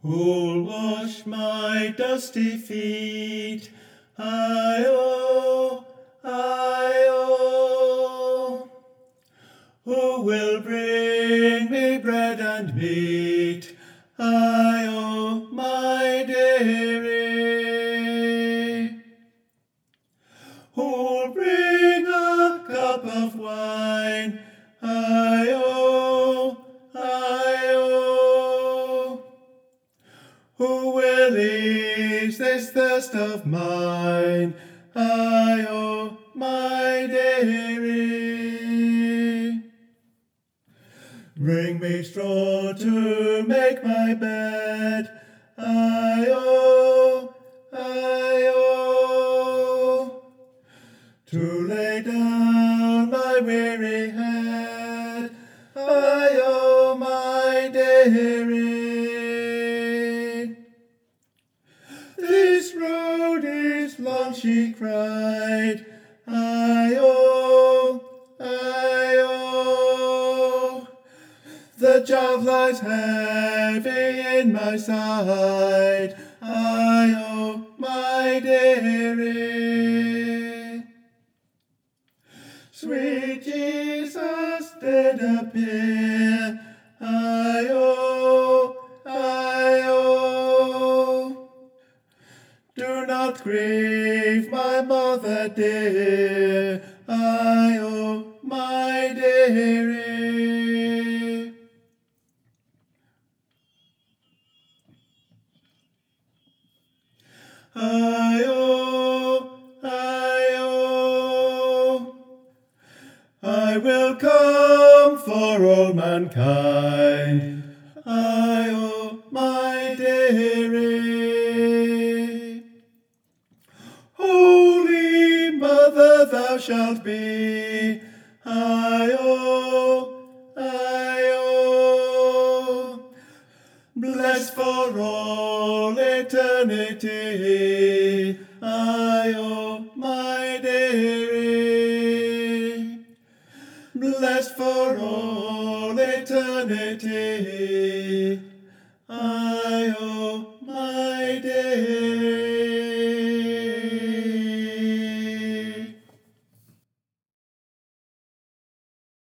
Who'll wash my dusty feet? I-oh, I-oh. Who will bring me bread and meat? I-oh, my dearie. Who'll bring a cup of wine? I-oh, I-oh. Who will ease this thirst of mine? I-oh, my dearie. Bring me straw to make my bed. I-oh, I-oh. To lay down my weary head. I-oh, my dearie. This road is long, she cried. I-oh, I-oh. The child lies heavy in my side. I-oh, my dearie. Sweet Jesus did appear. I-oh, I-oh. Do not grieve, my mother dear. I-oh, my dearie. I-oh, I-oh. I will come for all mankind. I-oh, my dearie. Holy Mother thou shalt be. I-oh, I-oh. Blessed for all eternity. I-oh, my dearie. Blessed for all eternity.